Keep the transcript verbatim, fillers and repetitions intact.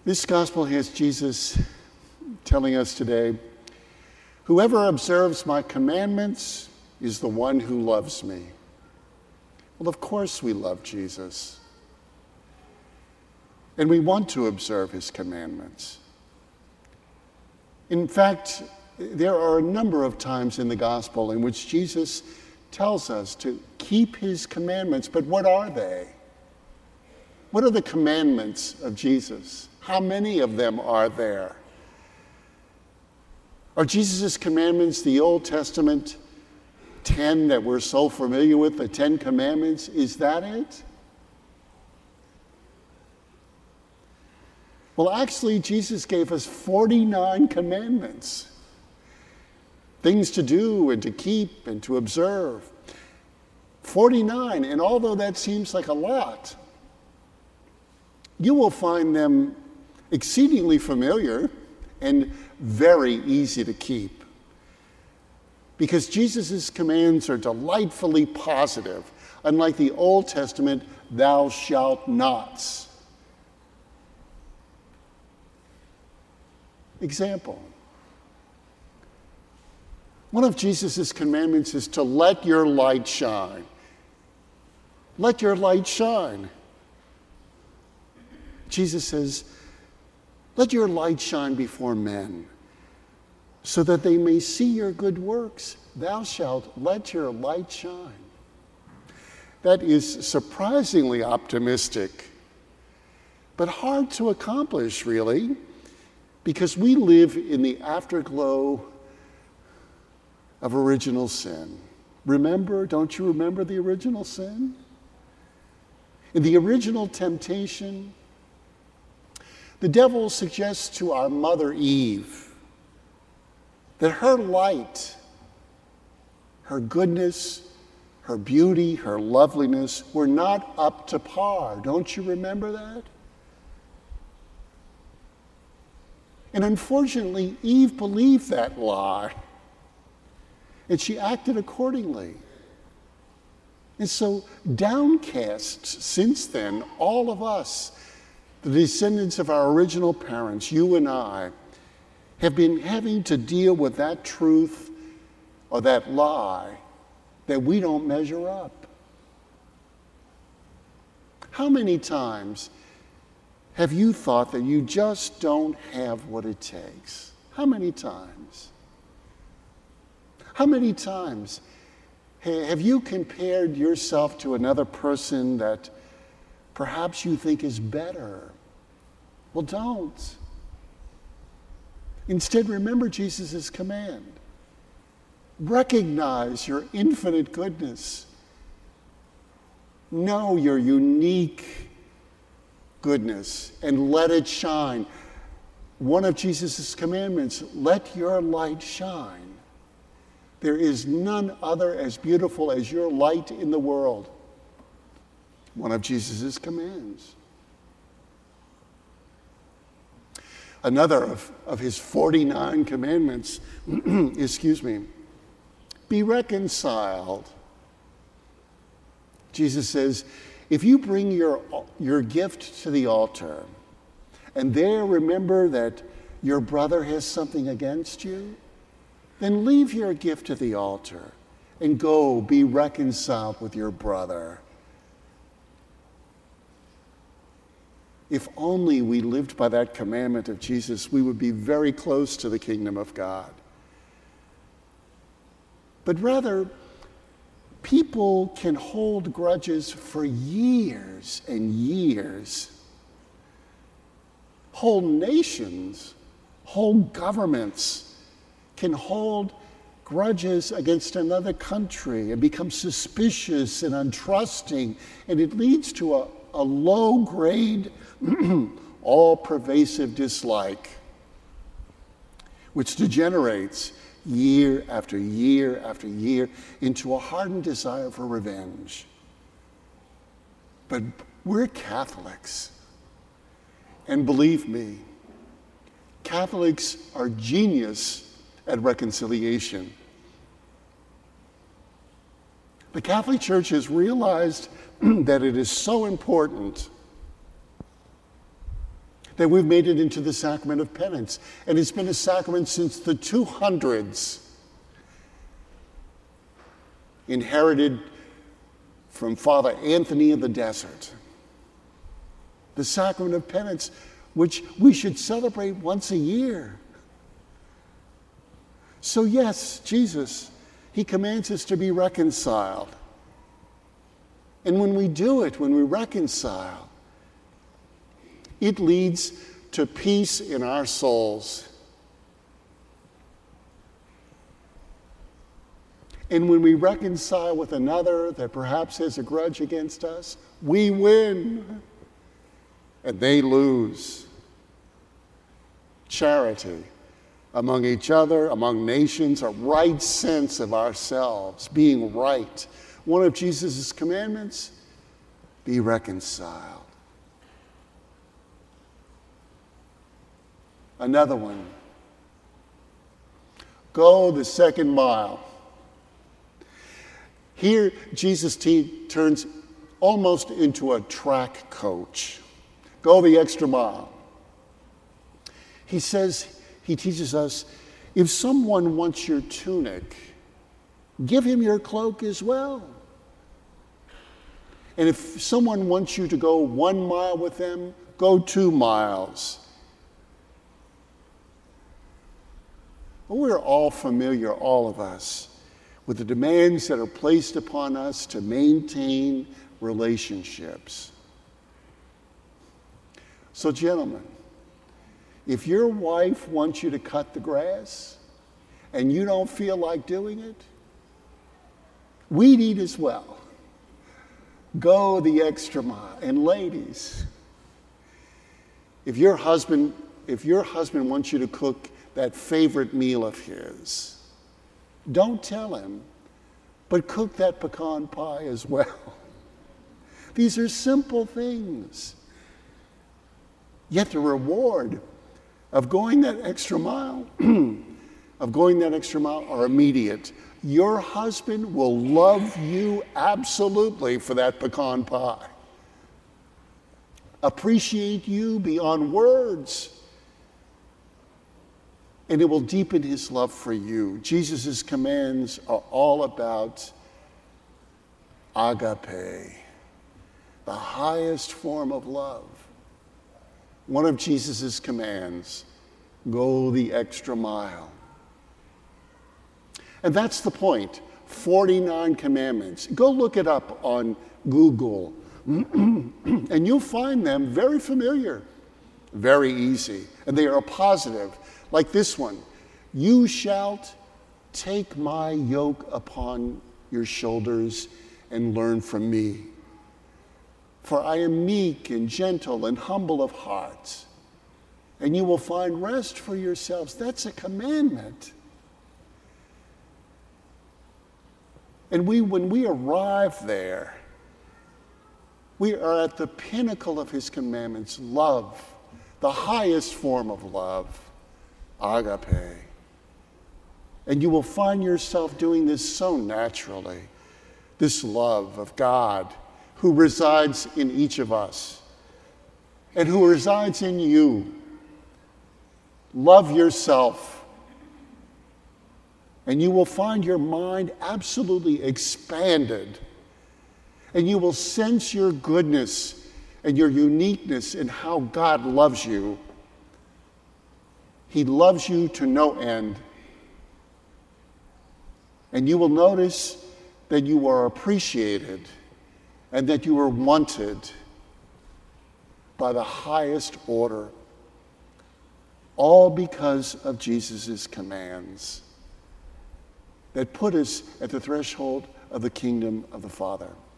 This gospel has Jesus telling us today, "Whoever observes my commandments is the one who loves me." Well, of course we love Jesus. And we want to observe his commandments. In fact, there are a number of times in the gospel in which Jesus tells us to keep his commandments. But what are they? What are the commandments of Jesus? How many of them are there? Are Jesus' commandments the Old Testament ten that we're so familiar with, the Ten Commandments? Is that it? Well, actually, Jesus gave us forty-nine commandments. Things to do and to keep and to observe. forty-nine, and although that seems like a lot, you will find them exceedingly familiar and very easy to keep. Because Jesus' commands are delightfully positive, unlike the Old Testament thou shalt nots. Example. One of Jesus' commandments is to let your light shine. Let your light shine. Jesus says, let your light shine before men, so that they may see your good works. Thou shalt let your light shine. That is surprisingly optimistic, but hard to accomplish, really, because we live in the afterglow of original sin. Remember, don't you remember the original sin? In the original temptation, the devil suggests to our mother Eve that her light, her goodness, her beauty, her loveliness were not up to par. Don't you remember that? And unfortunately, Eve believed that lie, and she acted accordingly. And so, downcast since then, all of us, the descendants of our original parents, you and I, have been having to deal with that truth or that lie that we don't measure up. How many times have you thought that you just don't have what it takes? How many times? How many times have you compared yourself to another person that perhaps you think is better? Well, don't. Instead, remember Jesus' command. Recognize your infinite goodness. Know your unique goodness and let it shine. One of Jesus' commandments, let your light shine. There is none other as beautiful as your light in the world. One of Jesus' commands. Another of, of his forty-nine commandments, excuse me, be reconciled. Jesus says, if you bring your, your gift to the altar and there remember that your brother has something against you, then leave your gift at the altar and go be reconciled with your brother. If only we lived by that commandment of Jesus, we would be very close to the kingdom of God. But rather, people can hold grudges for years and years. Whole nations, whole governments can hold grudges against another country and become suspicious and untrusting, and it leads to a, a low-grade, all-pervasive dislike, which degenerates year after year after year into a hardened desire for revenge. But we're Catholics, and believe me, Catholics are genius at reconciliation. The Catholic Church has realized that it is so important that we've made it into the sacrament of penance. And it's been a sacrament since the two hundreds, inherited from Father Anthony of the Desert. The sacrament of penance, which we should celebrate once a year. So yes, Jesus, he commands us to be reconciled. And when we do it, when we reconcile, it leads to peace in our souls. And when we reconcile with another that perhaps has a grudge against us, we win and they lose. Charity among each other, among nations, a right sense of ourselves, being right. One of Jesus' commandments, be reconciled. Another one, go the second mile. Here, Jesus t- turns almost into a track coach. Go the extra mile. He says, he teaches us, if someone wants your tunic, give him your cloak as well. And if someone wants you to go one mile with them, go two miles. We're all familiar, all of us, with the demands that are placed upon us to maintain relationships. So, gentlemen, if your wife wants you to cut the grass and you don't feel like doing it, weed eat as well. Go the extra mile. And ladies, if your husband, if your husband wants you to cook that favorite meal of his, don't tell him, but cook that pecan pie as well. These are simple things. Yet the reward of going that extra mile, of going that extra mile are immediate. Your husband will love you absolutely for that pecan pie. Appreciate you beyond words. And it will deepen his love for you. Jesus' commands are all about agape, the highest form of love. One of Jesus' commands, go the extra mile. And that's the point, forty-nine commandments. Go look it up on Google, and you'll find them very familiar, very easy, and they are positive. Like this one, you shalt take my yoke upon your shoulders and learn from me. For I am meek and gentle and humble of heart, and you will find rest for yourselves. That's a commandment. And we, when we arrive there, we are at the pinnacle of his commandments, love, the highest form of love. Agape. And you will find yourself doing this so naturally, this love of God who resides in each of us and who resides in you. Love yourself, and you will find your mind absolutely expanded, and you will sense your goodness and your uniqueness in how God loves you. He loves you to no end. And you will notice that you are appreciated and that you are wanted by the highest order, all because of Jesus' commands that put us at the threshold of the kingdom of the Father.